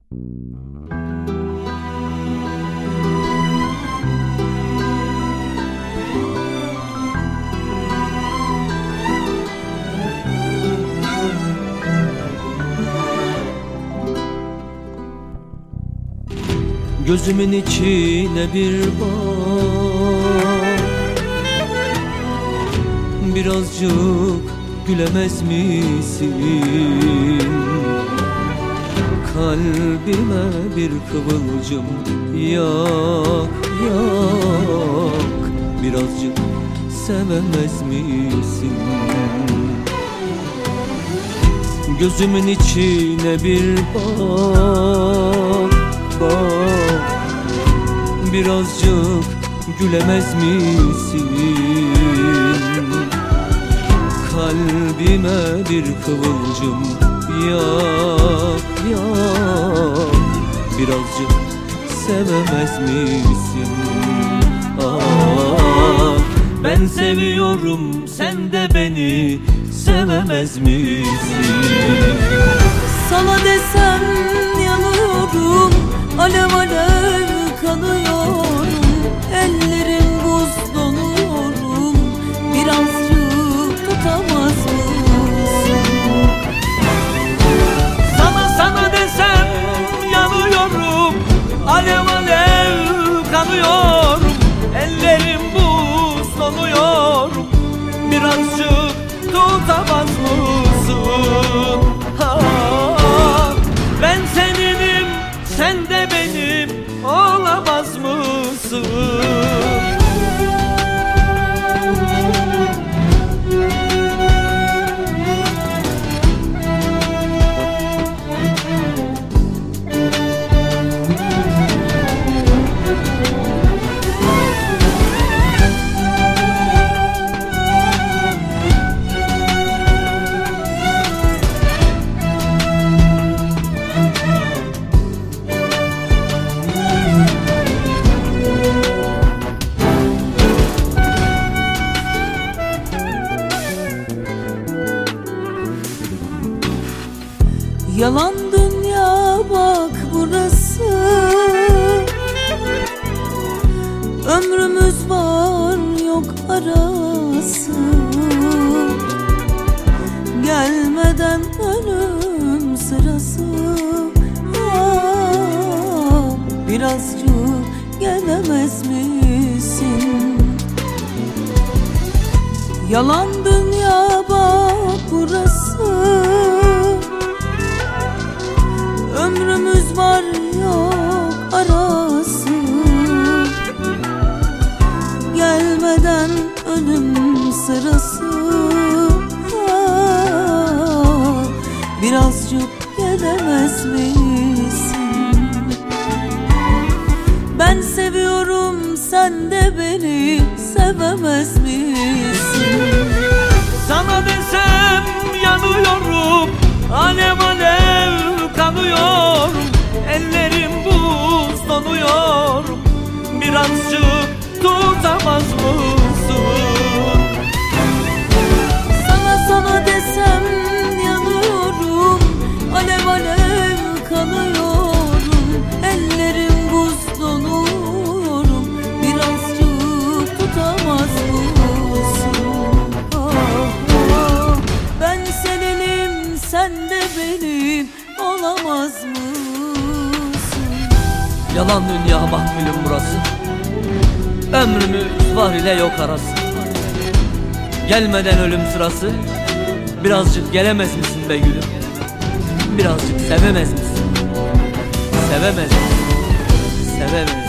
Gözümün içine bir bak, birazcık gülemez misin? Kalbime bir kıvılcım yak, yak. Birazcık sevemez misin? Gözümün içine bir bak, bak. Birazcık gülemez misin? Kalbime bir kıvılcım yak, yak. Birazcık sevemez misin? Ah, ben seviyorum, sen de beni sevemez misin? Sana desem yanıyorum, alev alev kanıyorum. Ellerim buz donuyorum, birazcık tutamaz mısın? Sana desem yanıyorum, alev alev kanıyorum. Ellerim buz donuyorum, birazcık tutamaz mısın? Ah, ben seninim, sen de benim olamaz mısın? Yalan dünya bak burası, ömrümüz var yok arası. Gelmeden ölüm sırası. Ah, birazcık gelemez misin? Yalan dünya bak burası, ömrümüz var yok arası. Gelmeden ölüm sırası. Ah, birazcık gelemez misin? Ben seviyorum, sen de beni sevemez misin? Sana desem yanıyorum, alev alev kanıyorum. Ellerim buz donuyorum, birazcık tutamaz mısın? Sana desem yanıyorum, alev alev kanıyorum. Ellerim buz donuyorum, birazcık tutamaz mısın? Ah, ben seninim, sen de benim olamaz mısın? Yalan dünya bak gülüm burası, ömrümüz var ile yok arası. Gelmeden ölüm sırası. Birazcık gelemez misin be gülüm? Birazcık sevemez misin? Sevemez misin? Sevemez misin?